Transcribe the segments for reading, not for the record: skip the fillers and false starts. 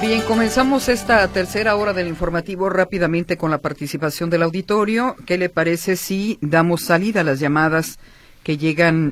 Bien, comenzamos esta tercera hora del informativo rápidamente con la participación del auditorio. ¿Qué le parece si damos salida a las llamadas que llegan,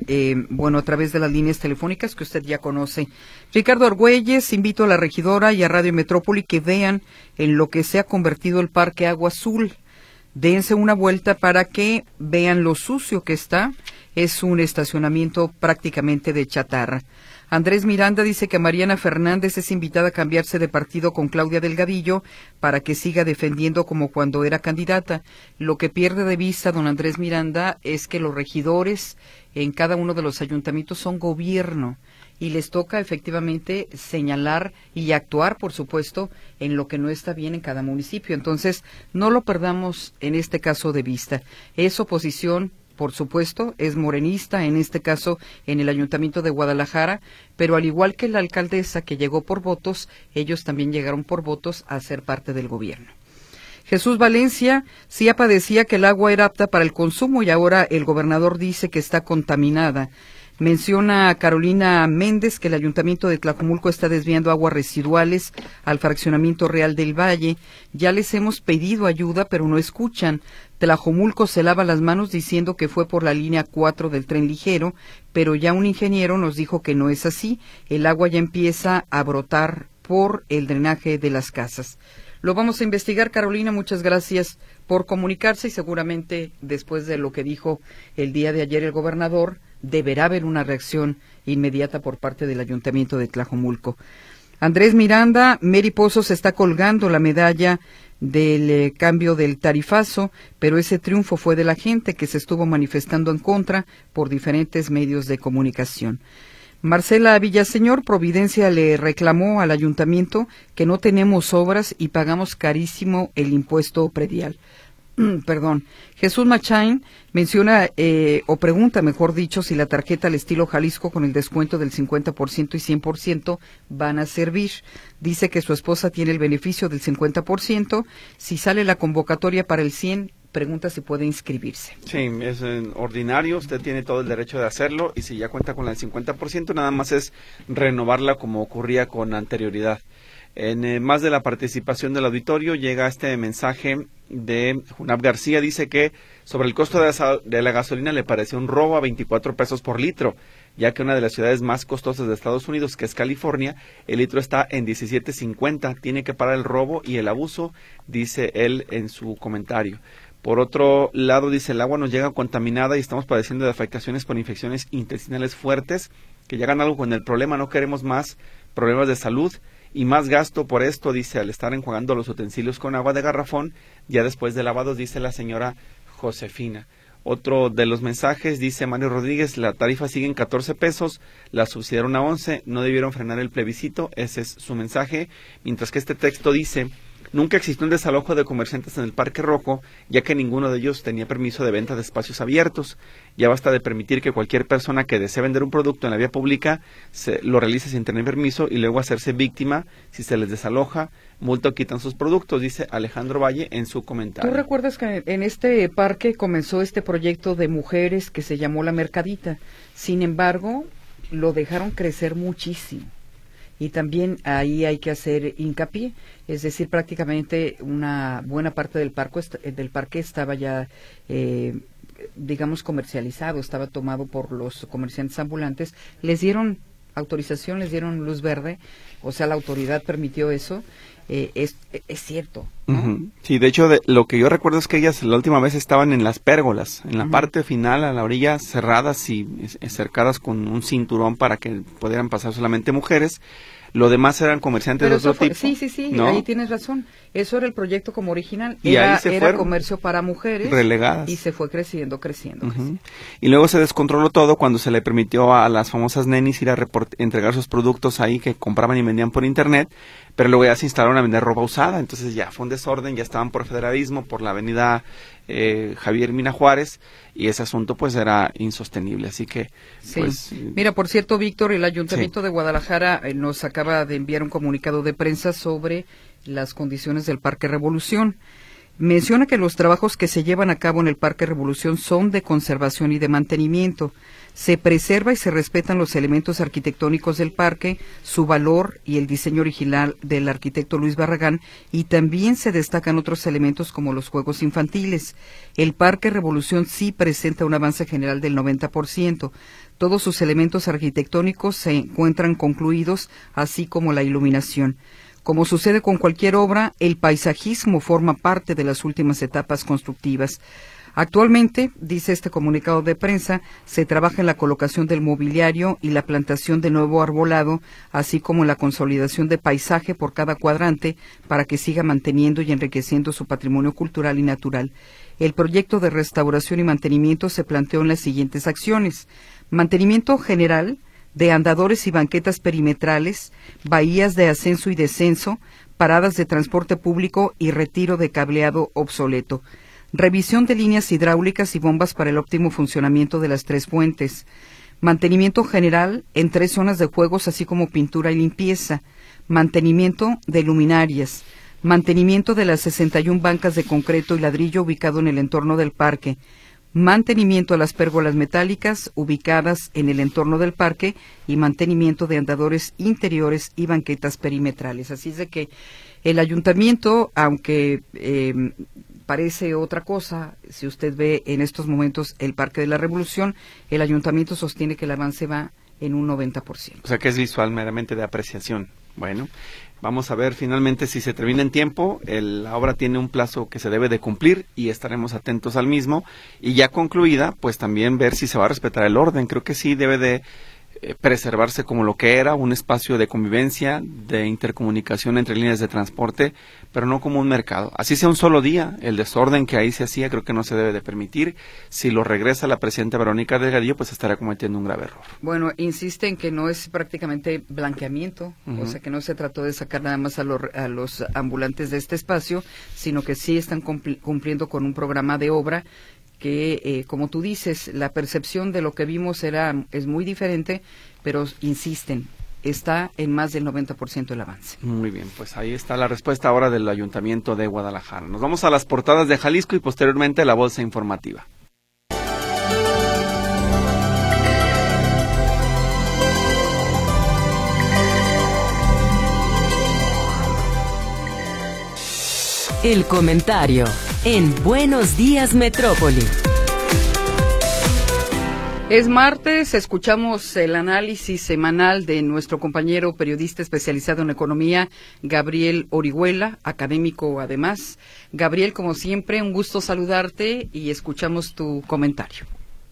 a través de las líneas telefónicas que usted ya conoce? Ricardo Argüelles, invito a la regidora y a Radio Metrópoli que vean en lo que se ha convertido el Parque Agua Azul. Dense una vuelta para que vean lo sucio que está. Es un estacionamiento prácticamente de chatarra. Andrés Miranda dice que Mariana Fernández es invitada a cambiarse de partido con Claudia Delgadillo para que siga defendiendo como cuando era candidata. Lo que pierde de vista don Andrés Miranda es que los regidores en cada uno de los ayuntamientos son gobierno y les toca efectivamente señalar y actuar, por supuesto, en lo que no está bien en cada municipio. Entonces, no lo perdamos en este caso de vista. Es oposición, por supuesto, es morenista, en este caso en el Ayuntamiento de Guadalajara, pero al igual que la alcaldesa que llegó por votos, ellos también llegaron por votos a ser parte del gobierno. Jesús Valencia sí padecía que el agua era apta para el consumo y ahora el gobernador dice que está contaminada. Menciona a Carolina Méndez que el Ayuntamiento de Tlajomulco está desviando aguas residuales al fraccionamiento Real del Valle. Ya les hemos pedido ayuda, pero no escuchan. Tlajomulco se lava las manos diciendo que fue por la línea 4 del tren ligero, pero ya un ingeniero nos dijo que no es así. El agua ya empieza a brotar por el drenaje de las casas. Lo vamos a investigar, Carolina, muchas gracias por comunicarse y seguramente después de lo que dijo el día de ayer el gobernador, deberá haber una reacción inmediata por parte del Ayuntamiento de Tlajomulco. Andrés Miranda, Mary Pozos está colgando la medalla del cambio del tarifazo, pero ese triunfo fue de la gente que se estuvo manifestando en contra por diferentes medios de comunicación. Marcela Villaseñor, Providencia le reclamó al ayuntamiento que no tenemos obras y pagamos carísimo el impuesto predial. Jesús Machain menciona o pregunta, mejor dicho, si la tarjeta al estilo Jalisco con el descuento del 50% y 100% van a servir. Dice que su esposa tiene el beneficio del 50%. Si sale la convocatoria para el 100%, pregunta si puede inscribirse. Sí, es ordinario, usted tiene todo el derecho de hacerlo y si ya cuenta con el 50%, nada más es renovarla como ocurría con anterioridad. En más de la participación del auditorio llega este mensaje de Junab García, dice que sobre el costo de la gasolina le pareció un robo a 24 pesos por litro, ya que una de las ciudades más costosas de Estados Unidos, que es California, el litro está en 17.50, tiene que parar el robo y el abuso, dice él en su comentario. Por otro lado, dice, el agua nos llega contaminada y estamos padeciendo de afectaciones por infecciones intestinales fuertes, que ya hagan algo con el problema, no queremos más problemas de salud y más gasto por esto, dice, al estar enjuagando los utensilios con agua de garrafón, ya después de lavados, dice la señora Josefina. Otro de los mensajes, dice Mario Rodríguez, la tarifa sigue en 14 pesos, la subsidiaron a 11, no debieron frenar el plebiscito, ese es su mensaje, mientras que este texto dice, nunca existió un desalojo de comerciantes en el Parque Rojo, ya que ninguno de ellos tenía permiso de venta de espacios abiertos. Ya basta de permitir que cualquier persona que desee vender un producto en la vía pública lo realice sin tener permiso y luego hacerse víctima si se les desaloja, multa o quitan sus productos, dice Alejandro Valle en su comentario. ¿Tú recuerdas que en este parque comenzó este proyecto de mujeres que se llamó La Mercadita? Sin embargo, lo dejaron crecer muchísimo. Y también ahí hay que hacer hincapié, es decir, prácticamente una buena parte del parque estaba ya, comercializado, estaba tomado por los comerciantes ambulantes, les dieron autorización, les dieron luz verde, o sea, la autoridad permitió eso, es cierto, ¿no? Uh-huh. Sí, de hecho, lo que yo recuerdo es que ellas la última vez estaban en las pérgolas, en la parte final, a la orilla, cerradas y cercadas con un cinturón para que pudieran pasar solamente mujeres. Lo demás eran comerciantes de otro tipo. Sí, ¿no? Ahí tienes razón. Eso era el proyecto como original. Y era comercio para mujeres. Relegadas. Y se fue creciendo. Uh-huh. Y luego se descontroló todo cuando se le permitió a las famosas nenis ir a entregar sus productos ahí que compraban y vendían por internet, pero luego ya se instalaron a vender ropa usada. Entonces ya fue un desorden, ya estaban por Federalismo, por la avenida Javier Mina Juárez, y ese asunto pues era insostenible, así que pues... Mira, por cierto, Víctor, el Ayuntamiento de Guadalajara nos acaba de enviar un comunicado de prensa sobre las condiciones del Parque Revolución. Menciona que los trabajos que se llevan a cabo en el Parque Revolución son de conservación y de mantenimiento. Se preserva y se respetan los elementos arquitectónicos del parque, su valor y el diseño original del arquitecto Luis Barragán, y también se destacan otros elementos como los juegos infantiles. El Parque Revolución sí presenta un avance general del 90%. Todos sus elementos arquitectónicos se encuentran concluidos, así como la iluminación. Como sucede con cualquier obra, el paisajismo forma parte de las últimas etapas constructivas. Actualmente, dice este comunicado de prensa, se trabaja en la colocación del mobiliario y la plantación de nuevo arbolado, así como la consolidación de paisaje por cada cuadrante para que siga manteniendo y enriqueciendo su patrimonio cultural y natural. El proyecto de restauración y mantenimiento se planteó en las siguientes acciones: mantenimiento general de andadores y banquetas perimetrales, bahías de ascenso y descenso, paradas de transporte público y retiro de cableado obsoleto. Revisión de líneas hidráulicas y bombas para el óptimo funcionamiento de las 3 fuentes. Mantenimiento general en 3 zonas de juegos, así como pintura y limpieza. Mantenimiento de luminarias. Mantenimiento de las 61 bancas de concreto y ladrillo ubicado en el entorno del parque. Mantenimiento a las pérgolas metálicas ubicadas en el entorno del parque y mantenimiento de andadores interiores y banquetas perimetrales. Así es de que el ayuntamiento, aunque parece otra cosa, si usted ve en estos momentos el Parque de la Revolución, el ayuntamiento sostiene que el avance va en un 90%. O sea que es visual, meramente de apreciación. Bueno, vamos a ver finalmente si se termina en tiempo. La obra tiene un plazo que se debe de cumplir y estaremos atentos al mismo. Y ya concluida, pues también ver si se va a respetar el orden. Creo que sí debe de preservarse como lo que era, un espacio de convivencia, de intercomunicación entre líneas de transporte, pero no como un mercado. Así sea un solo día, el desorden que ahí se hacía creo que no se debe de permitir. Si lo regresa la presidenta Verónica Delgadillo, pues estará cometiendo un grave error. Bueno, insiste en que no es prácticamente blanqueamiento, o sea que no se trató de sacar nada más a los ambulantes de este espacio, sino que sí están cumpliendo con un programa de obra que, como tú dices, la percepción de lo que vimos es muy diferente, pero insisten, está en más del 90% el avance. Muy bien, pues ahí está la respuesta ahora del Ayuntamiento de Guadalajara. Nos vamos a las portadas de Jalisco y posteriormente a la bolsa informativa. El comentario en Buenos Días Metrópoli. Es martes, escuchamos el análisis semanal de nuestro compañero periodista especializado en economía, Gabriel Orihuela, académico además. Gabriel, como siempre, un gusto saludarte y escuchamos tu comentario.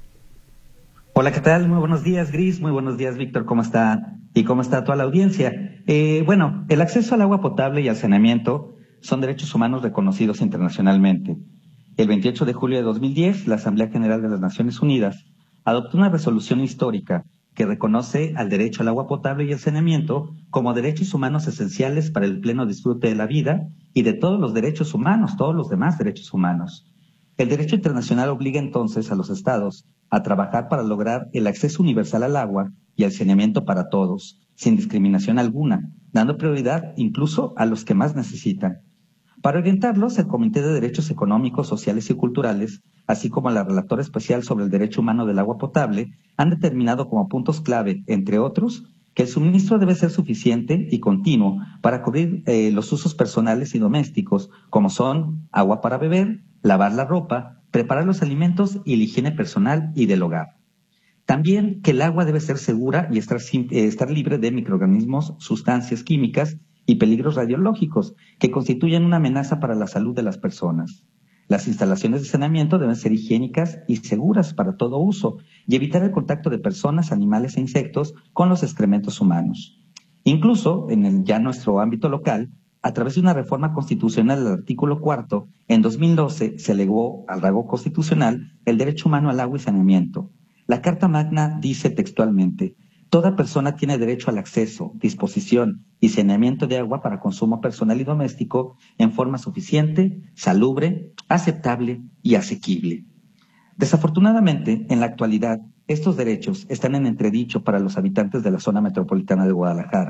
Hola, ¿qué tal? Muy buenos días, Gris. Muy buenos días, Víctor. ¿Cómo está? ¿Y cómo está toda la audiencia? Bueno, el acceso al agua potable y al saneamiento son derechos humanos reconocidos internacionalmente. El 28 de julio de 2010, la Asamblea General de las Naciones Unidas adoptó una resolución histórica que reconoce al derecho al agua potable y al saneamiento como derechos humanos esenciales para el pleno disfrute de la vida y de todos los derechos humanos, todos los demás derechos humanos. El derecho internacional obliga entonces a los estados a trabajar para lograr el acceso universal al agua y al saneamiento para todos, sin discriminación alguna, dando prioridad incluso a los que más necesitan. Para orientarlos, el Comité de Derechos Económicos, Sociales y Culturales, así como la Relatora Especial sobre el Derecho Humano del Agua Potable, han determinado como puntos clave, entre otros, que el suministro debe ser suficiente y continuo para cubrir los usos personales y domésticos, como son agua para beber, lavar la ropa, preparar los alimentos y la higiene personal y del hogar. También que el agua debe ser segura y estar libre de microorganismos, sustancias químicas y peligros radiológicos que constituyen una amenaza para la salud de las personas. Las instalaciones de saneamiento deben ser higiénicas y seguras para todo uso y evitar el contacto de personas, animales e insectos con los excrementos humanos. Incluso, en ya nuestro ámbito local, a través de una reforma constitucional del artículo 4, en 2012 se legó al rango constitucional el derecho humano al agua y saneamiento. La Carta Magna dice textualmente: toda persona tiene derecho al acceso, disposición y saneamiento de agua para consumo personal y doméstico en forma suficiente, salubre, aceptable y asequible. Desafortunadamente, en la actualidad, estos derechos están en entredicho para los habitantes de la zona metropolitana de Guadalajara,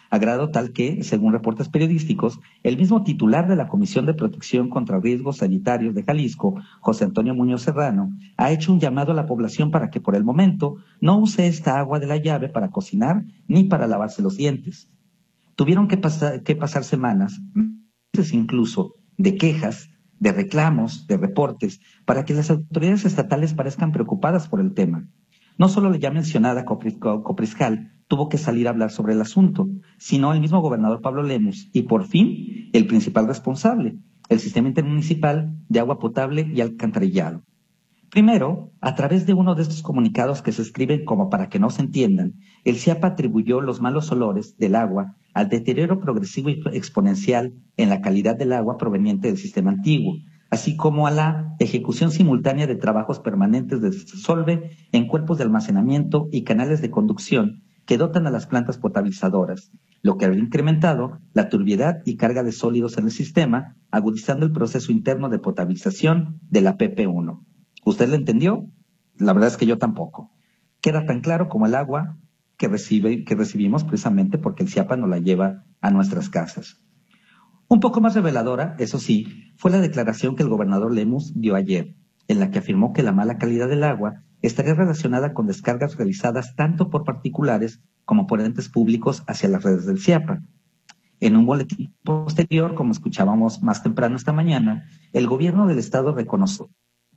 a grado tal que, según reportes periodísticos, el mismo titular de la Comisión de Protección contra Riesgos Sanitarios de Jalisco, José Antonio Muñoz Serrano, ha hecho un llamado a la población para que por el momento no use esta agua de la llave para cocinar ni para lavarse los dientes. Tuvieron que pasar semanas, meses incluso, de quejas, de reclamos, de reportes, para que las autoridades estatales parezcan preocupadas por el tema. No solo la ya mencionada Copriscal tuvo que salir a hablar sobre el asunto, sino el mismo gobernador Pablo Lemus y, por fin, el principal responsable, el Sistema Intermunicipal de Agua Potable y Alcantarillado. Primero, a través de uno de estos comunicados que se escriben como para que no se entiendan, el CIAPA atribuyó los malos olores del agua al deterioro progresivo y exponencial en la calidad del agua proveniente del sistema antiguo, así como a la ejecución simultánea de trabajos permanentes de desolve en cuerpos de almacenamiento y canales de conducción que dotan a las plantas potabilizadoras, lo que habría incrementado la turbiedad y carga de sólidos en el sistema, agudizando el proceso interno de potabilización de la PP1. ¿Usted lo entendió? La verdad es que yo tampoco. Queda tan claro como el agua que recibimos precisamente porque el CIAPA nos la lleva a nuestras casas. Un poco más reveladora, eso sí, fue la declaración que el gobernador Lemus dio ayer, en la que afirmó que la mala calidad del agua estaría relacionada con descargas realizadas tanto por particulares como por entes públicos hacia las redes del CIAPA. En un boletín posterior, como escuchábamos más temprano esta mañana, el gobierno del estado reconoció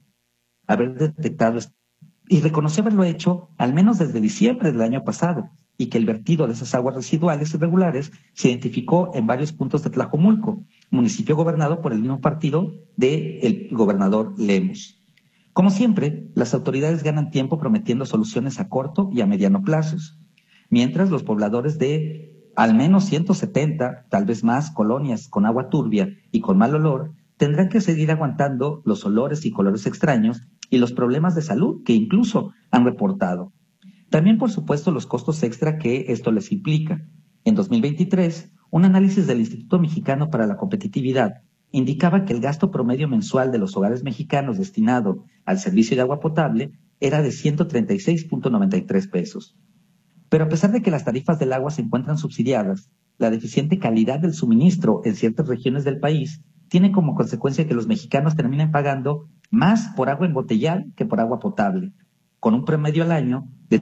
haber detectado y reconoció haberlo hecho al menos desde diciembre del año pasado, y que el vertido de esas aguas residuales irregulares se identificó en varios puntos de Tlajomulco, municipio gobernado por el mismo partido del gobernador Lemus. Como siempre, las autoridades ganan tiempo prometiendo soluciones a corto y a mediano plazos, mientras los pobladores de al menos 170, tal vez más, colonias con agua turbia y con mal olor tendrán que seguir aguantando los olores y colores extraños y los problemas de salud que incluso han reportado. También, por supuesto, los costos extra que esto les implica. En 2023, un análisis del Instituto Mexicano para la Competitividad indicaba que el gasto promedio mensual de los hogares mexicanos destinado al servicio de agua potable era de 136.93 pesos. Pero a pesar de que las tarifas del agua se encuentran subsidiadas, la deficiente calidad del suministro en ciertas regiones del país tiene como consecuencia que los mexicanos terminen pagando más por agua embotellada que por agua potable, con un promedio al año de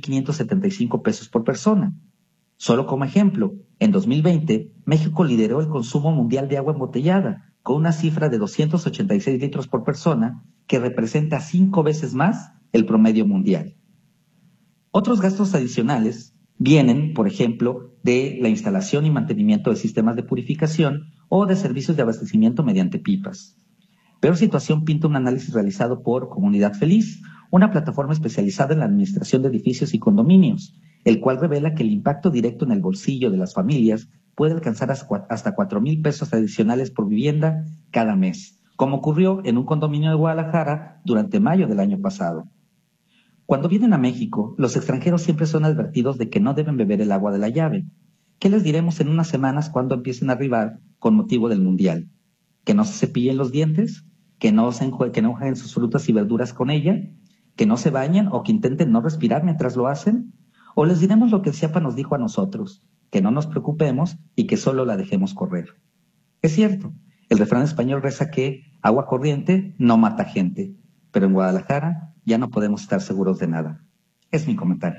3.575 pesos por persona. Solo como ejemplo, en 2020, México lideró el consumo mundial de agua embotellada, con una cifra de 286 litros por persona, que representa 5 veces más el promedio mundial. Otros gastos adicionales vienen, por ejemplo, de la instalación y mantenimiento de sistemas de purificación o de servicios de abastecimiento mediante pipas. Peor situación pinta un análisis realizado por Comunidad Feliz, una plataforma especializada en la administración de edificios y condominios, el cual revela que el impacto directo en el bolsillo de las familias puede alcanzar hasta 4,000 pesos adicionales por vivienda cada mes, como ocurrió en un condominio de Guadalajara durante mayo del año pasado. Cuando vienen a México, los extranjeros siempre son advertidos de que no deben beber el agua de la llave. ¿Qué les diremos en unas semanas cuando empiecen a arribar con motivo del Mundial? ¿Que no se cepillen los dientes? ¿Que no jueguen sus frutas y verduras con ella? ¿Que no se bañen o que intenten no respirar mientras lo hacen? ¿O les diremos lo que el CIAPA nos dijo a nosotros? Que no nos preocupemos y que solo la dejemos correr. Es cierto, el refrán español reza que agua corriente no mata gente, pero en Guadalajara ya no podemos estar seguros de nada. Es mi comentario.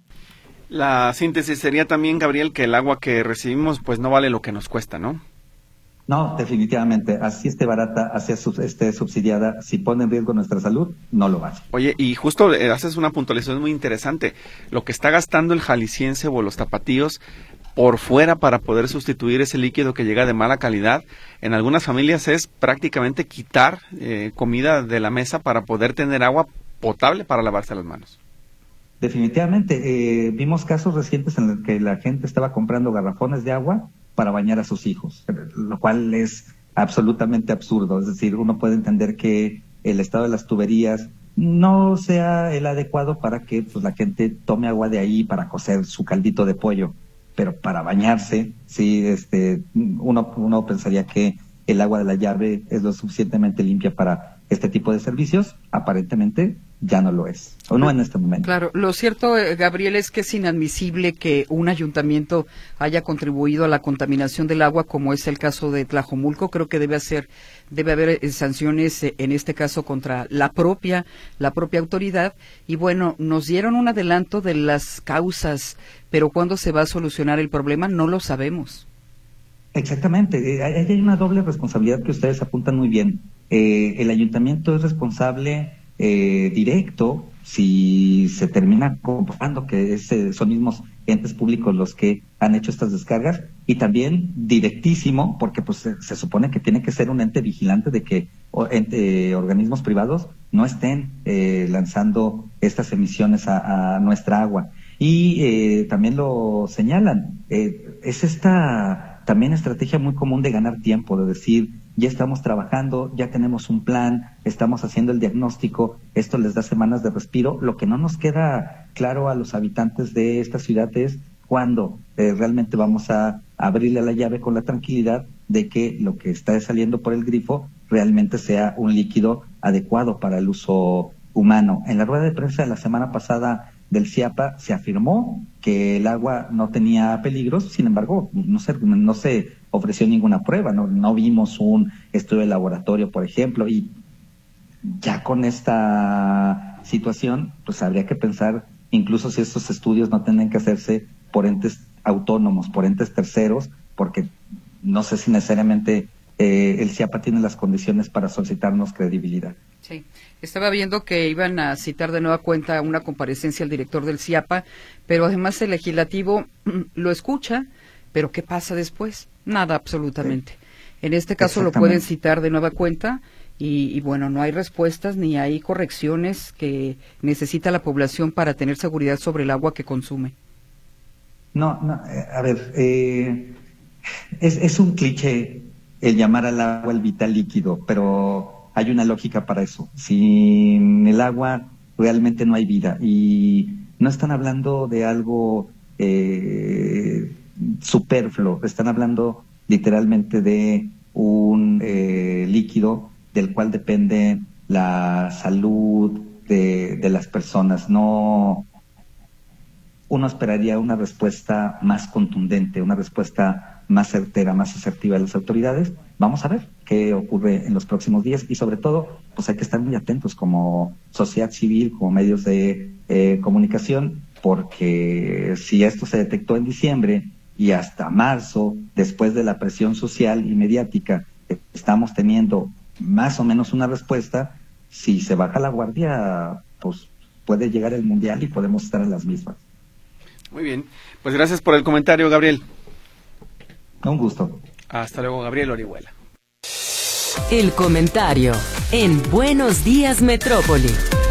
La síntesis sería también, Gabriel, que el agua que recibimos pues no vale lo que nos cuesta, ¿no? No, definitivamente. Así esté barata, así esté subsidiada, si pone en riesgo nuestra salud, no lo vale. Oye, y justo haces una puntualización muy interesante. Lo que está gastando el jalisciense o los tapatíos por fuera para poder sustituir ese líquido que llega de mala calidad, en algunas familias es prácticamente quitar comida de la mesa para poder tener agua potable para lavarse las manos. Definitivamente. Vimos casos recientes en los que la gente estaba comprando garrafones de agua para bañar a sus hijos, lo cual es absolutamente absurdo. Es decir, uno puede entender que el estado de las tuberías no sea el adecuado para que pues, la gente tome agua de ahí para cocer su caldito de pollo, pero para bañarse, sí, uno pensaría que el agua de la llave es lo suficientemente limpia para este tipo de servicios. Aparentemente ya no lo es, o no en este momento. Claro, lo cierto, Gabriel, es que es inadmisible que un ayuntamiento haya contribuido a la contaminación del agua, como es el caso de Tlajomulco. Creo que debe haber sanciones, en este caso, contra la propia autoridad. Y bueno, nos dieron un adelanto de las causas, pero ¿cuándo se va a solucionar el problema? No lo sabemos. Exactamente, hay una doble responsabilidad que ustedes apuntan muy bien. El ayuntamiento es responsable directo si se termina comprobando que son mismos entes públicos los que han hecho estas descargas, y también directísimo porque pues se supone que tiene que ser un ente vigilante de que organismos privados no estén lanzando estas emisiones a nuestra agua. Y también lo señalan, es esta también estrategia muy común de ganar tiempo, de decir, ya estamos trabajando, ya tenemos un plan, estamos haciendo el diagnóstico, esto les da semanas de respiro. Lo que no nos queda claro a los habitantes de esta ciudad es cuándo realmente vamos a abrirle la llave con la tranquilidad de que lo que está saliendo por el grifo realmente sea un líquido adecuado para el uso humano. En la rueda de prensa de la semana pasada del CIAPA se afirmó que el agua no tenía peligros, sin embargo, no se ofreció ninguna prueba, no vimos un estudio de laboratorio, por ejemplo, y ya con esta situación, pues habría que pensar incluso si estos estudios no tienen que hacerse por entes autónomos, por entes terceros, porque no sé si necesariamente el CIAPA tiene las condiciones para solicitarnos credibilidad. Sí, estaba viendo que iban a citar de nueva cuenta una comparecencia al director del CIAPA, pero además el legislativo lo escucha, pero ¿qué pasa después? Nada, absolutamente. Sí. En este caso lo pueden citar de nueva cuenta y bueno, no hay respuestas ni hay correcciones que necesita la población para tener seguridad sobre el agua que consume. A ver, es un cliché el llamar al agua el vital líquido, pero hay una lógica para eso. Sin el agua realmente no hay vida, y no están hablando de algo superfluo, están hablando literalmente de un líquido del cual depende la salud de las personas. No, uno esperaría una respuesta más contundente, una respuesta más certera, más asertiva de las autoridades. Vamos a ver qué ocurre en los próximos días, y sobre todo, pues hay que estar muy atentos como sociedad civil, como medios de comunicación, porque si esto se detectó en diciembre y hasta marzo, después de la presión social y mediática, estamos teniendo más o menos una respuesta, si se baja la guardia, pues puede llegar el Mundial y podemos estar en las mismas. Muy bien, pues gracias por el comentario, Gabriel. Un gusto. Hasta luego, Gabriel Orihuela. El comentario en Buenos Días Metrópoli.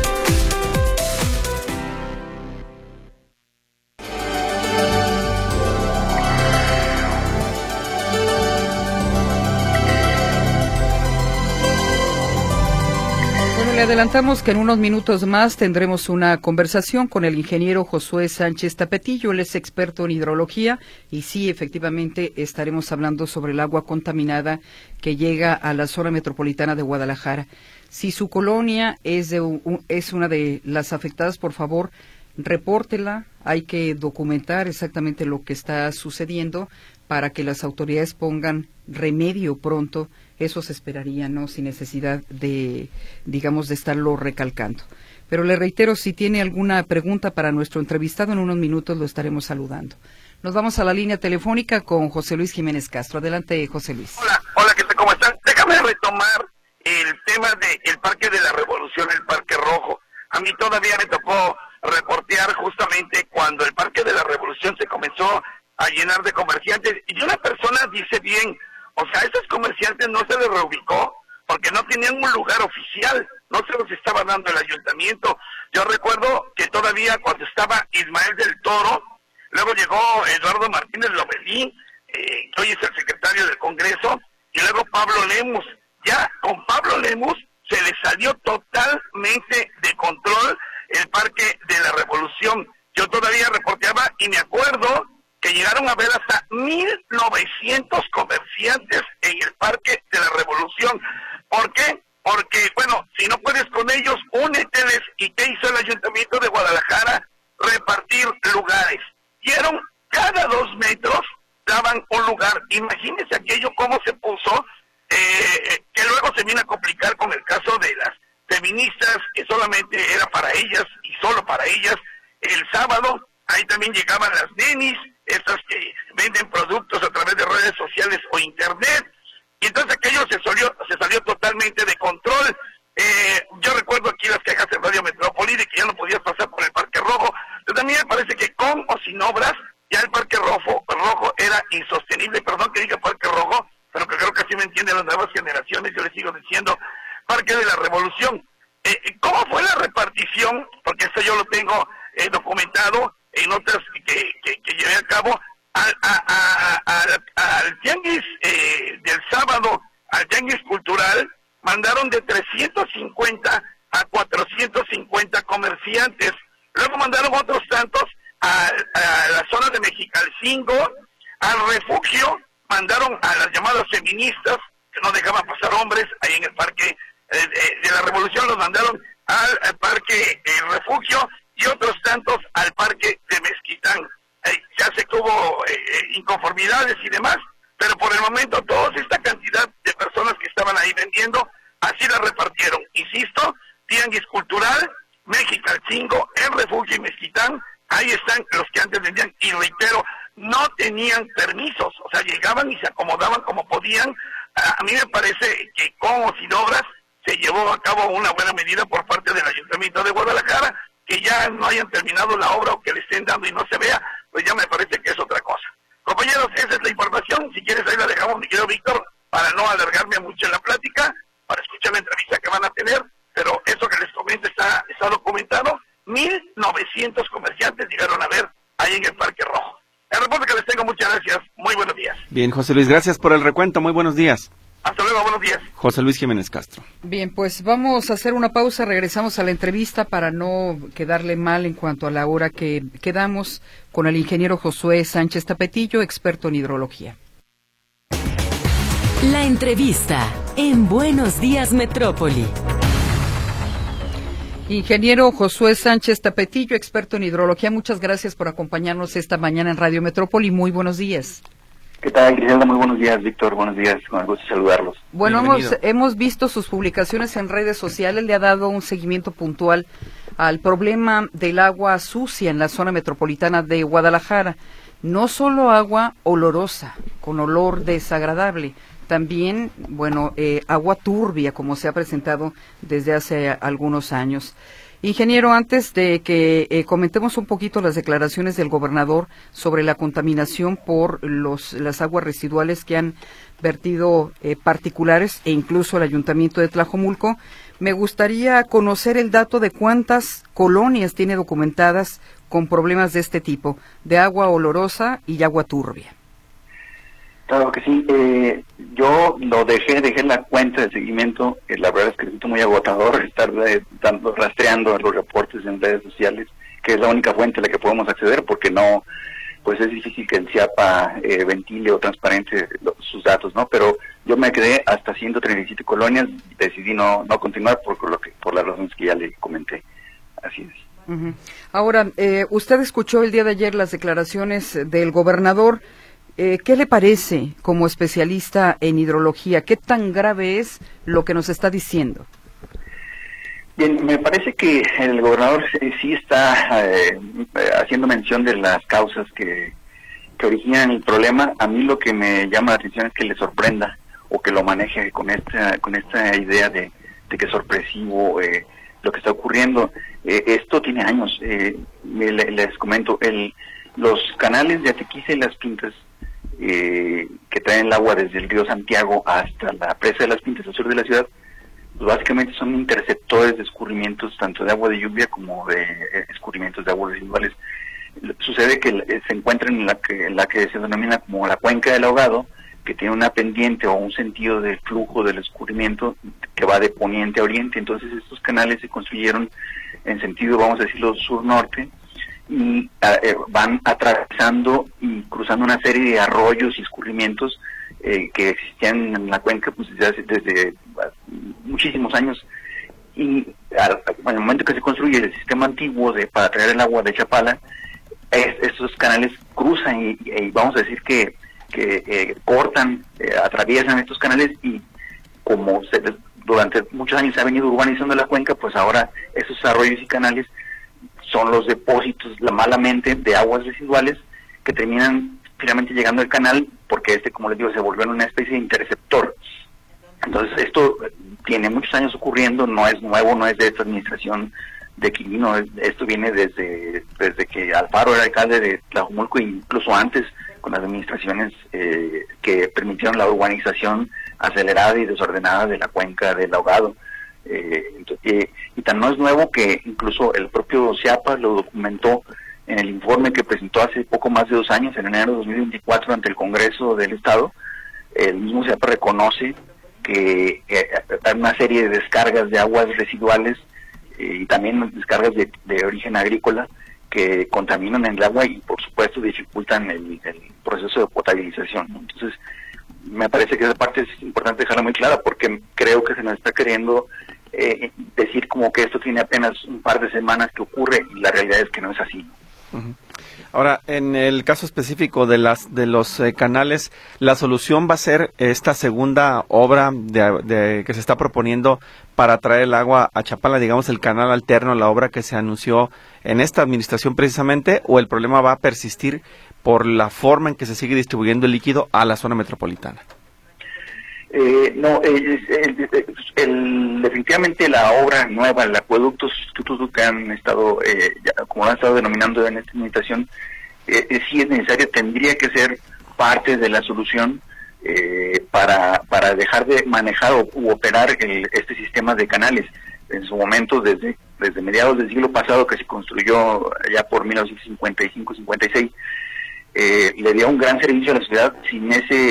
Le adelantamos que en unos minutos más tendremos una conversación con el ingeniero Josué Sánchez Tapetillo. Él es experto en hidrología y sí, efectivamente, estaremos hablando sobre el agua contaminada que llega a la zona metropolitana de Guadalajara. Si su colonia es una de las afectadas, por favor, repórtela. Hay que documentar exactamente lo que está sucediendo para que las autoridades pongan remedio pronto. Eso se esperaría, ¿no? Sin necesidad de estarlo recalcando. Pero le reitero, si tiene alguna pregunta para nuestro entrevistado, en unos minutos lo estaremos saludando. Nos vamos a la línea telefónica con José Luis Jiménez Castro. Adelante, José Luis. Hola, ¿qué tal? ¿Cómo están? Déjame retomar el tema del Parque de la Revolución, el Parque Rojo. A mí todavía me tocó reportear justamente cuando el Parque de la Revolución se comenzó a llenar de comerciantes, y una persona dice bien, o sea, a esos comerciantes no se les reubicó porque no tenían un lugar oficial, no se los estaba dando el ayuntamiento. Yo recuerdo que todavía cuando estaba Ismael del Toro, luego llegó Eduardo Martínez Lomelí, que hoy es el secretario del Congreso, y luego Pablo Lemus. Ya con Pablo Lemus se le salió totalmente de control el Parque de la Revolución. Yo todavía reporteaba y me acuerdo que llegaron a haber hasta 1,900 comerciantes en el Parque de la Revolución. ¿Por qué? Porque, bueno, si no puedes con ellos, úneteles y que Ayuntamiento de Guadalajara repartir lugares. Dieron cada 2 metros, daban un lugar. Imagínense aquello cómo se puso, que luego se vino a complicar con el caso de las feministas, que solamente era para ellas y solo para ellas. El sábado, ahí también llegaban las nenis, estas que venden productos a través de redes sociales o internet, y entonces aquello se salió totalmente de control. Yo recuerdo aquí las quejas en Radio Metrópoli de que ya no podías pasar por el Parque Rojo, pero también me parece que con o sin obras, ya el Parque Rojo era insostenible. Perdón que diga Parque Rojo, pero que creo que así me entienden las nuevas generaciones. Yo les sigo diciendo Parque de la Revolución. ¿Cómo fue la repartición? Porque esto yo lo tengo documentado en otras que llevé a cabo. Al tianguis del sábado, al tianguis cultural, mandaron de 350 a 450 comerciantes. Luego mandaron otros tantos a la zona de Mexicalcingo, al refugio, mandaron a las llamadas feministas, que no dejaban pasar hombres, ahí en el Parque de la Revolución, los mandaron al Parque Refugio, y otros tantos al Parque de Mezquitán. Ya sé que hubo inconformidades y demás, pero por el momento toda esta cantidad de personas que estaban ahí vendiendo, así la repartieron. Insisto, tianguis cultural, Mexicalcingo, el Refugio y Mezquitán, ahí están los que antes vendían, y reitero, no tenían permisos, o sea, llegaban y se acomodaban como podían. A mí me parece que con o sin obras se llevó a cabo una buena medida por parte del Ayuntamiento de Guadalajara. Que ya no hayan terminado la obra o que le estén dando y no se vea, pues ya me parece que es otra cosa. Compañeros, esa es la información. Si quieres, ahí la dejamos, mi querido Víctor, para no alargarme mucho en la plática, para escuchar la entrevista que van a tener, pero eso que les comento está documentado. 1,900 comerciantes llegaron a ver ahí en el Parque Rojo. El reporte que les tengo, muchas gracias. Muy buenos días. Bien, José Luis, gracias por el recuento. Muy buenos días. Hasta luego, buenos días. José Luis Jiménez Castro. Bien, pues vamos a hacer una pausa, regresamos a la entrevista para no quedarle mal en cuanto a la hora que quedamos con el ingeniero Josué Sánchez Tapetillo, experto en hidrología. La entrevista en Buenos Días Metrópoli. Ingeniero Josué Sánchez Tapetillo, experto en hidrología, muchas gracias por acompañarnos esta mañana en Radio Metrópoli. Muy buenos días. ¿Qué tal, Griselda? Muy buenos días, Víctor. Buenos días, con el gusto de saludarlos. Bueno, hemos visto sus publicaciones en redes sociales, le ha dado un seguimiento puntual al problema del agua sucia en la zona metropolitana de Guadalajara. No solo agua olorosa, con olor desagradable, también, agua turbia, como se ha presentado desde hace algunos años. Ingeniero, antes de que comentemos un poquito las declaraciones del gobernador sobre la contaminación por las aguas residuales que han vertido particulares e incluso el Ayuntamiento de Tlajomulco, me gustaría conocer el dato de cuántas colonias tiene documentadas con problemas de este tipo, de agua olorosa y así turbia. Claro que sí. Yo lo dejé la cuenta de seguimiento. La verdad es que es muy agotador estar rastreando los reportes en redes sociales, que es la única fuente a la que podemos acceder, porque no, pues es difícil que el CIAPA ventile o transparente sus datos, ¿no? Pero yo me quedé hasta 137 colonias y decidí no continuar por las razones que ya le comenté. Así es. Uh-huh. Ahora, usted escuchó el día de ayer las declaraciones del gobernador. ¿Qué le parece como especialista en hidrología? ¿Qué tan grave es lo que nos está diciendo? Bien, me parece que el gobernador sí está haciendo mención de las causas que originan el problema. A mí lo que me llama la atención es que le sorprenda o que lo maneje con esta idea de que es sorpresivo lo que está ocurriendo. Esto tiene años. Les comento, los canales de Atequiza y Las Pintas, que traen el agua desde el río Santiago hasta la presa de Las Pintas al sur de la ciudad, pues básicamente son interceptores de escurrimientos tanto de agua de lluvia como de escurrimientos de aguas residuales. Sucede que se encuentran en la que se denomina como la cuenca del ahogado, que tiene una pendiente o un sentido de flujo del escurrimiento que va de poniente a oriente. Entonces estos canales se construyeron en sentido, vamos a decirlo, sur-norte, y van atravesando y cruzando una serie de arroyos y escurrimientos que existían en la cuenca pues desde muchísimos años, y en el momento que se construye el sistema antiguo para traer el agua de Chapala, estos canales cruzan y vamos a decir que cortan, atraviesan estos canales, y como durante muchos años se ha venido urbanizando la cuenca, pues ahora esos arroyos y canales son los depósitos, malamente, de aguas residuales que terminan finalmente llegando al canal, porque como les digo, se volvió una especie de interceptor. Entonces esto tiene muchos años ocurriendo, no es nuevo, no es de esta administración de Quirino, esto viene desde que Alfaro era alcalde de Tlajomulco, incluso antes, con las administraciones que permitieron la urbanización acelerada y desordenada de la cuenca del Ahogado. Y tan no es nuevo que incluso el propio Chiapas lo documentó en el informe que presentó hace poco más de 2 años, en enero de 2024, ante el Congreso del Estado. El mismo Chiapas reconoce que hay una serie de descargas de aguas residuales y también descargas de origen agrícola que contaminan el agua y por supuesto dificultan el proceso de potabilización, ¿no? Entonces me parece que esa parte es importante dejarla muy clara, porque creo que se nos está queriendo decir como que esto tiene apenas un par de semanas que ocurre, y la realidad es que no es así. Uh-huh. Ahora, en el caso específico de los canales, la solución va a ser esta segunda obra que se está proponiendo para traer el agua a Chapala, digamos el canal alterno, la obra que se anunció en esta administración precisamente, o el problema va a persistir por la forma en que se sigue distribuyendo el líquido a la zona metropolitana. Definitivamente la obra nueva, el acueducto sustituto que han estado, como han estado denominando en esta administración, sí es necesario, tendría que ser parte de la solución para dejar de manejar u operar este sistema de canales. En su momento, desde mediados del siglo pasado, que se construyó ya por 1955-56, le dio un gran servicio a la ciudad. Sin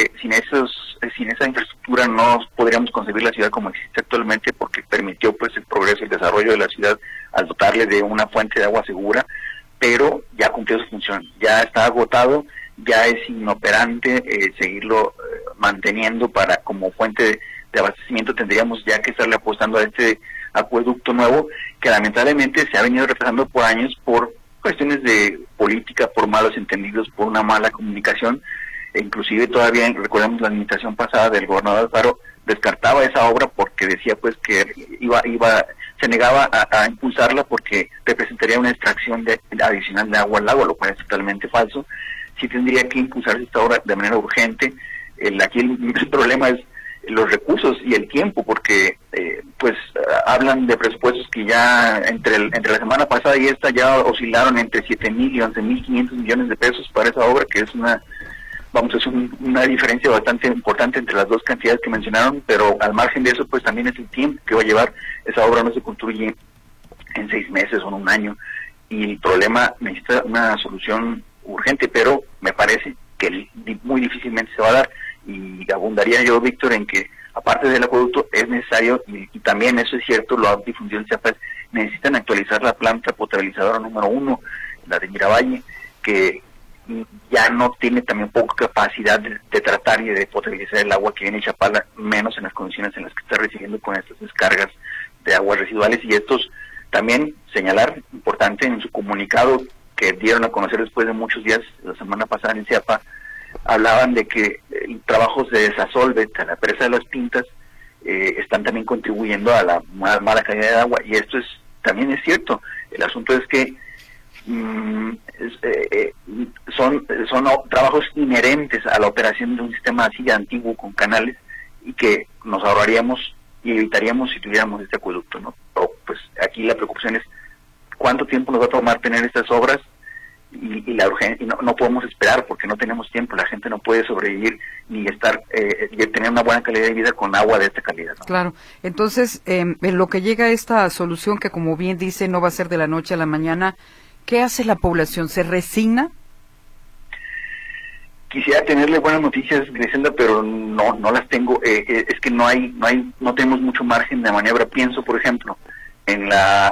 esa infraestructura no podríamos concebir la ciudad como existe actualmente, porque permitió pues el progreso y el desarrollo de la ciudad al dotarle de una fuente de agua segura, pero ya cumplió su función, ya está agotado, ya es inoperante seguirlo manteniendo como fuente de abastecimiento. Tendríamos ya que estarle apostando a este acueducto nuevo, que lamentablemente se ha venido retrasando por años por cuestiones de política, por malos entendidos, por una mala comunicación. Inclusive todavía recordemos la administración pasada del gobernador Alfaro descartaba esa obra porque decía pues que se negaba a impulsarla porque representaría una extracción adicional de agua al lago, lo cual es totalmente falso. Sí tendría que impulsarse esta obra de manera urgente. Aquí el problema es los recursos y el tiempo, porque hablan de presupuestos que ya entre la semana pasada y esta ya oscilaron entre 7,000 y 11,500 millones de pesos para esa obra, que es una diferencia bastante importante entre las dos cantidades que mencionaron, pero al margen de eso pues también es el tiempo que va a llevar. Esa obra no se construye en 6 meses o en 1 año, y el problema necesita una solución urgente, pero me parece que muy difícilmente se va a dar. Y abundaría yo, Víctor, en que aparte del acueducto es necesario, y también eso es cierto, lo ha difundido el Chiapas, necesitan actualizar la planta potabilizadora número 1, la de Miravalle, que ya no tiene también poca capacidad de tratar y de potabilizar el agua que viene de Chapala, menos en las condiciones en las que está recibiendo con estas descargas de aguas residuales. Y estos también señalar, importante, en su comunicado que dieron a conocer después de muchos días, la semana pasada en Chiapas, hablaban de que trabajos de desasolve, a la presa de las Pintas, están también contribuyendo a la mala calidad de agua, y esto también es cierto. El asunto es que son trabajos inherentes a la operación de un sistema así antiguo con canales, y que nos ahorraríamos y evitaríamos si tuviéramos este acueducto, ¿no? Pero, pues aquí la preocupación es cuánto tiempo nos va a tomar tener estas obras, y la urgencia, y no podemos esperar porque no tenemos tiempo. La gente no puede sobrevivir ni tener una buena calidad de vida con agua de esta calidad, ¿no? Claro. Entonces, en lo que llega a esta solución, que como bien dice, no va a ser de la noche a la mañana, ¿qué hace la población? ¿Se resigna? Quisiera tenerle buenas noticias, Griselda, pero no las tengo. Es que no tenemos mucho margen de maniobra. Pienso, por ejemplo, en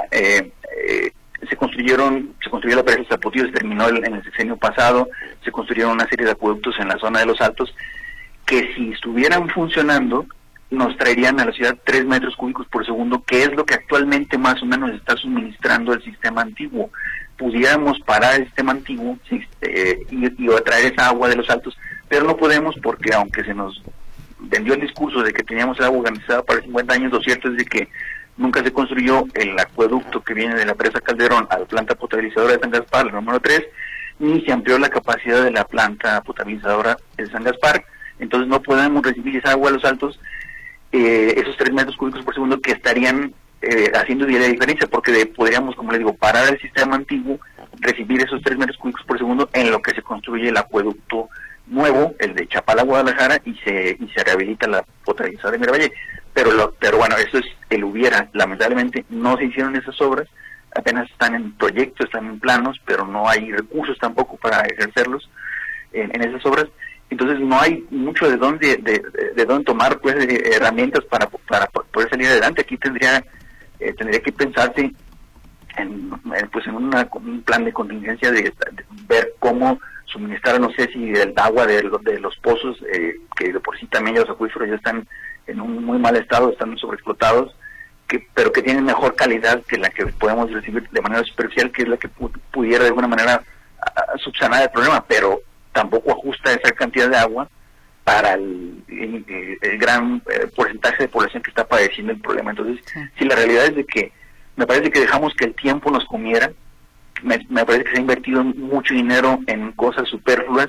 se construyó la presa Zapotillo, se terminó en el sexenio pasado, se construyeron una serie de acueductos en la zona de los Altos, que si estuvieran funcionando, nos traerían a la ciudad 3 metros cúbicos por segundo, que es lo que actualmente más o menos está suministrando el sistema antiguo. Pudiéramos parar el sistema antiguo y traer esa agua de los Altos, pero no podemos porque aunque se nos vendió el discurso de que teníamos agua garantizada para 50 años, lo cierto es de que nunca se construyó el acueducto que viene de la presa Calderón a la planta potabilizadora de San Gaspar, la número 3, ni se amplió la capacidad de la planta potabilizadora de San Gaspar. Entonces no podemos recibir esa agua a los Altos, esos 3 metros cúbicos por segundo que estarían haciendo la diferencia, porque podríamos, como le digo, parar el sistema antiguo, recibir esos 3 metros cúbicos por segundo en lo que se construye el acueducto nuevo, el de Chapala, Guadalajara, y se rehabilita la potabilizadora de Miravalle. Pero bueno, eso es el hubiera. Lamentablemente no se hicieron esas obras, apenas están en proyectos, están en planos, pero no hay recursos tampoco para ejercerlos en esas obras. Entonces no hay mucho de dónde tomar pues herramientas para poder salir adelante. Aquí tendría que pensarse en un plan de contingencia de ver cómo suministrar, no sé si el agua de los pozos, que de por sí también los acuíferos ya están en un muy mal estado, están sobreexplotados, pero que tienen mejor calidad que la que podemos recibir de manera superficial, que es la que pudiera de alguna manera subsanar el problema, pero tampoco ajusta esa cantidad de agua para el gran porcentaje de población que está padeciendo el problema. Entonces, si la realidad es de que me parece que dejamos que el tiempo nos comiera, me parece que se ha invertido mucho dinero en cosas superfluas.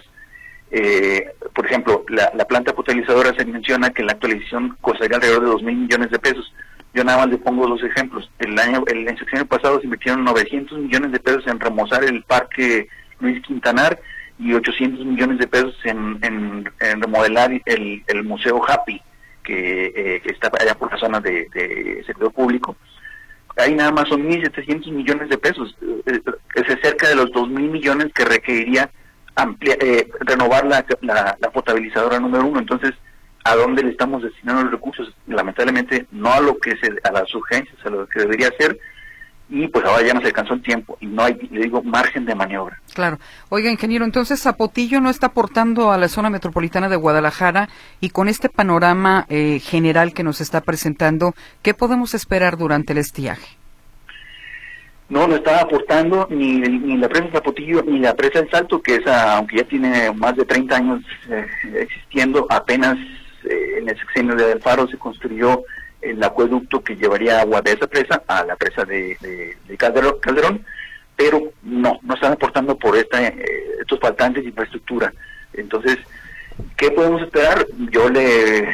Por ejemplo, la planta potabilizadora se menciona que la actualización costaría alrededor de 2,000 millones de pesos. Yo nada más le pongo 2 ejemplos. El año pasado se invirtieron 900 millones de pesos en remozar el Parque Luis Quintanar y 800 millones de pesos en remodelar el Museo Happy, que está allá por la zona de sector público. Ahí nada más son 1.700 millones de pesos. Es cerca de los 2,000 millones que requeriría renovar la potabilizadora número 1. Entonces, ¿a dónde le estamos destinando los recursos? Lamentablemente no a las urgencias, a lo que debería ser, y pues ahora ya nos alcanzó el tiempo y no hay, le digo, margen de maniobra. Claro. Oiga, ingeniero, entonces Zapotillo no está aportando a la zona metropolitana de Guadalajara, y con este panorama general que nos está presentando, ¿qué podemos esperar durante el estiaje? No está aportando ni la presa Zapotillo ni la presa del Salto, que esa, aunque ya tiene más de 30 años existiendo, apenas en el sexenio de Alfaro se construyó el acueducto que llevaría agua de esa presa a la presa de Calderón, pero no están aportando por estos faltantes de infraestructura. Entonces, ¿qué podemos esperar? Yo le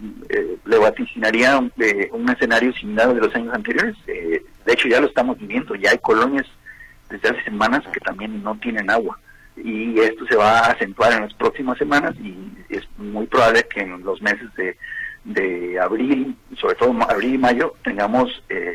vaticinaría un escenario similar de los años anteriores. De hecho, ya lo estamos viviendo. Ya hay colonias desde hace semanas que también no tienen agua. Y esto se va a acentuar en las próximas semanas, y es muy probable que en los meses de abril, sobre todo abril y mayo, tengamos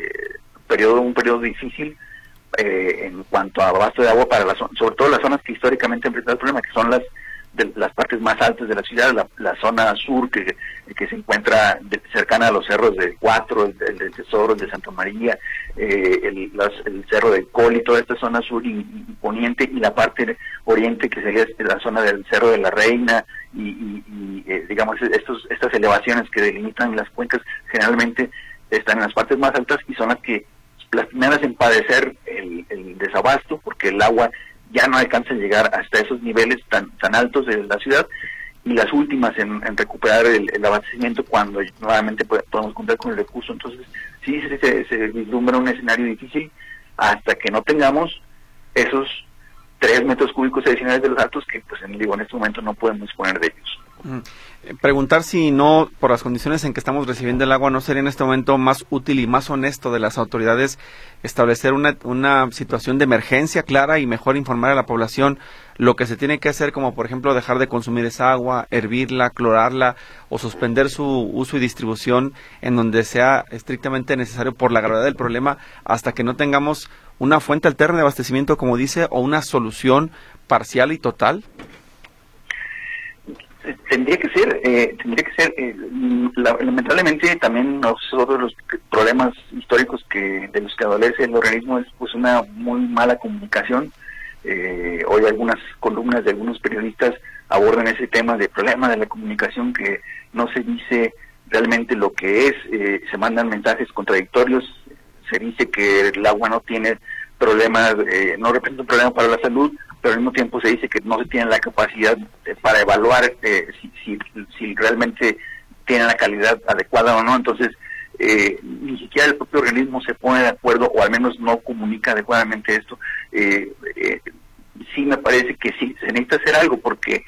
un periodo difícil en cuanto a abasto de agua para sobre todo las zonas que históricamente han enfrentado el problema, que son las partes más altas de la ciudad, la zona sur que se encuentra cercana a los cerros del Cuatro, el del Tesoro, el de Santa María, el cerro del Col, y toda esta zona sur y poniente, y la parte oriente que sería la zona del Cerro de la Reina, y digamos estas elevaciones que delimitan las cuencas generalmente están en las partes más altas y son las primeras en padecer el desabasto, porque el agua ya no alcanza a llegar hasta esos niveles tan altos de la ciudad, y las últimas en recuperar el abastecimiento cuando nuevamente podemos contar con el recurso. Entonces sí se vislumbra un escenario difícil hasta que no tengamos esos 3 metros cúbicos adicionales de los Altos, que pues en este momento no podemos disponer de ellos. Preguntar si no, por las condiciones en que estamos recibiendo el agua, ¿no sería en este momento más útil y más honesto de las autoridades establecer una situación de emergencia clara y mejor informar a la población lo que se tiene que hacer, como por ejemplo dejar de consumir esa agua, hervirla, clorarla o suspender su uso y distribución en donde sea estrictamente necesario por la gravedad del problema, hasta que no tengamos una fuente alterna de abastecimiento, como dice, o una solución parcial y total? Tendría que ser. Lamentablemente también nosotros los problemas históricos de los que adolece el organismo es pues una muy mala comunicación. Hoy algunas columnas de algunos periodistas abordan ese tema del problema de la comunicación, que no se dice realmente lo que es. Se mandan mensajes contradictorios, se dice que el agua no tiene problemas, no representa un problema para la salud, pero al mismo tiempo se dice que no se tiene la capacidad para evaluar si realmente tiene la calidad adecuada o no. Entonces, ni siquiera el propio organismo se pone de acuerdo, o al menos no comunica adecuadamente esto. Sí me parece que sí se necesita hacer algo, porque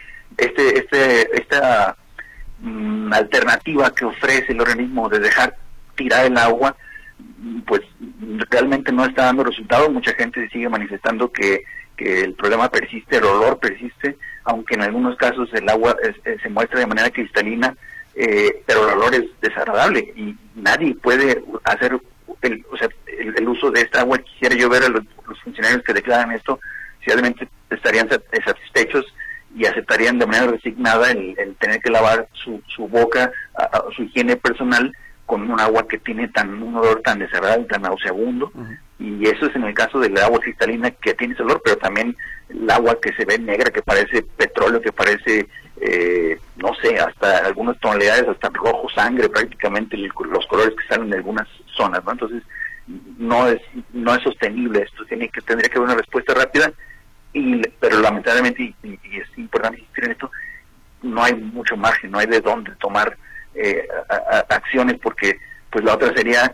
esta alternativa que ofrece el organismo de dejar tirar el agua, pues realmente no está dando resultados. Mucha gente sigue manifestando que el problema persiste, el olor persiste, aunque en algunos casos el agua se muestra de manera cristalina, pero el olor es desagradable y nadie puede hacer el uso de esta agua. Quisiera yo ver a los funcionarios que declaran esto, si realmente estarían satisfechos y aceptarían de manera resignada el tener que lavar su boca, su higiene personal, con un agua que tiene un olor tan desagradable, tan nauseabundo. Y eso es en el caso del agua cristalina, que tiene ese olor, pero también el agua que se ve negra, que parece petróleo, que parece, no sé, hasta algunas tonalidades, hasta rojo sangre prácticamente, los colores que salen de algunas zonas, ¿no? Entonces, no es sostenible esto, tendría que haber una respuesta rápida, pero lamentablemente, y es importante insistir en esto, no hay mucho margen, no hay de dónde tomar acciones, porque pues la otra sería,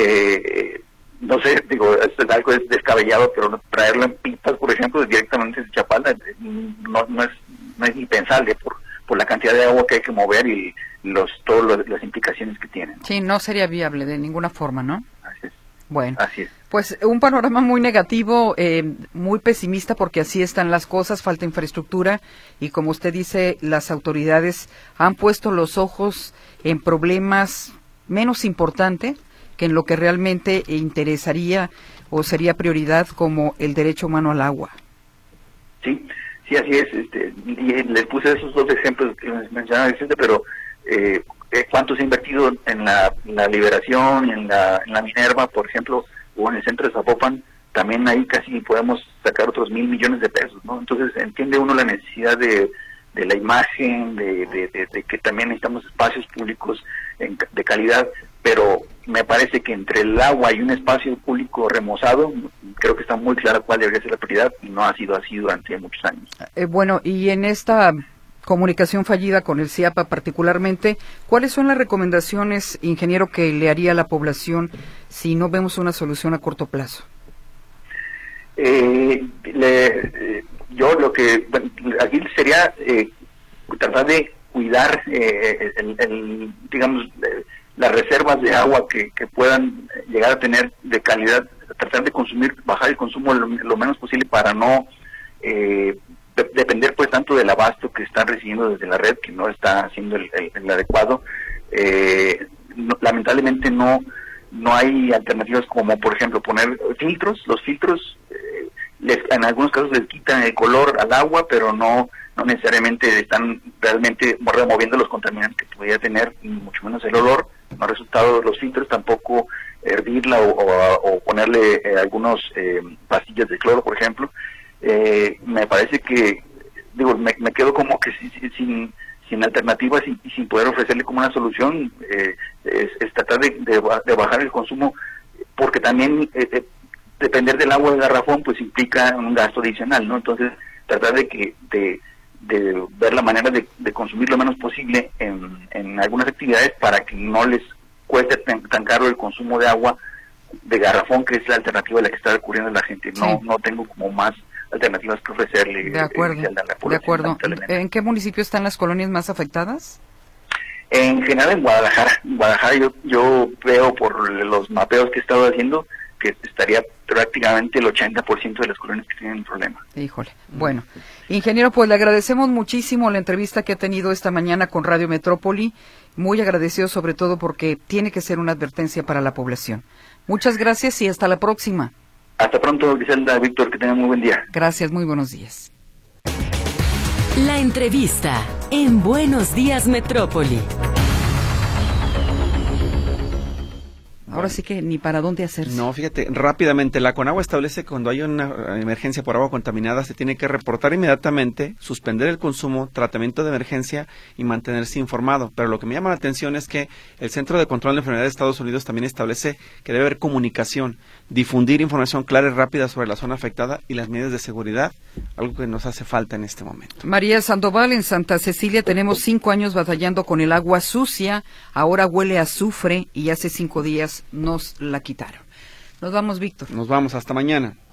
no sé, digo, algo es descabellado, pero traerlo en pipas, por ejemplo, directamente de Chapala, no es impensable por la cantidad de agua que hay que mover y todas las implicaciones que tienen. Sí, no sería viable de ninguna forma, ¿no? Así es. Bueno, así es. Pues un panorama muy negativo, muy pesimista, porque así están las cosas, falta infraestructura y, como usted dice, las autoridades han puesto los ojos en problemas menos importantes que en lo que realmente interesaría o sería prioridad, como el derecho humano al agua. Sí, así es. Y les puse esos dos ejemplos que mencionaba Vicente, pero ¿cuánto se ha invertido en la Liberación, en la Minerva, por ejemplo, o en el centro de Zapopan? También ahí casi podemos sacar otros 1,000 millones de pesos, ¿no? Entonces entiende uno la necesidad de la imagen, de que también necesitamos espacios públicos de calidad, pero me parece que entre el agua y un espacio público remozado, creo que está muy clara cuál debería ser la prioridad, y no ha sido así durante muchos años. Bueno, y en esta comunicación fallida con el CIAPA particularmente, ¿cuáles son las recomendaciones, ingeniero, que le haría a la población si no vemos una solución a corto plazo? Yo lo que aquí sería tratar de cuidar digamos, las reservas de agua que puedan llegar a tener de calidad, tratar de bajar el consumo lo menos posible para no depender pues tanto del abasto que están recibiendo desde la red, que no está siendo el adecuado. Lamentablemente no hay alternativas como, por ejemplo, poner filtros. Los filtros en algunos casos les quitan el color al agua, pero no necesariamente están realmente removiendo los contaminantes que pudiera tener, y mucho menos el olor. No ha resultado los filtros, tampoco hervirla o ponerle algunos pastillas de cloro, por ejemplo. Me parece que, digo, me quedo como que sin alternativas y sin poder ofrecerle como una solución. Es tratar de bajar el consumo, porque también depender del agua de garrafón pues implica un gasto adicional, ¿no? Entonces tratar de ver la manera de consumir lo menos posible en algunas actividades, para que no les cueste tan caro el consumo de agua de garrafón, que es la alternativa a la que está recurriendo la gente. Sí. No tengo como más alternativas que ofrecerle. De acuerdo. De acuerdo. ¿En qué municipio están las colonias más afectadas? En general en Guadalajara. Yo veo por los mapeos que he estado haciendo que estaría prácticamente el 80% de las colonias que tienen un problema. Híjole. Bueno, ingeniero, pues le agradecemos muchísimo la entrevista que ha tenido esta mañana con Radio Metrópoli. Muy agradecido, sobre todo porque tiene que ser una advertencia para la población. Muchas gracias y hasta la próxima. Hasta pronto, Griselda, Víctor, que tengan muy buen día. Gracias, muy buenos días. La entrevista en Buenos Días Metrópoli. Ahora sí que ni para dónde hacerse. No, fíjate, rápidamente, la Conagua establece que cuando hay una emergencia por agua contaminada se tiene que reportar inmediatamente, suspender el consumo, tratamiento de emergencia y mantenerse informado. Pero lo que me llama la atención es que el Centro de Control de Enfermedades de Estados Unidos también establece que debe haber comunicación, difundir información clara y rápida sobre la zona afectada y las medidas de seguridad, algo que nos hace falta en este momento. María Sandoval, en Santa Cecilia tenemos 5 años batallando con el agua sucia, ahora huele a azufre y hace 5 días nos la quitaron. Nos vamos, Víctor. Nos vamos, hasta mañana.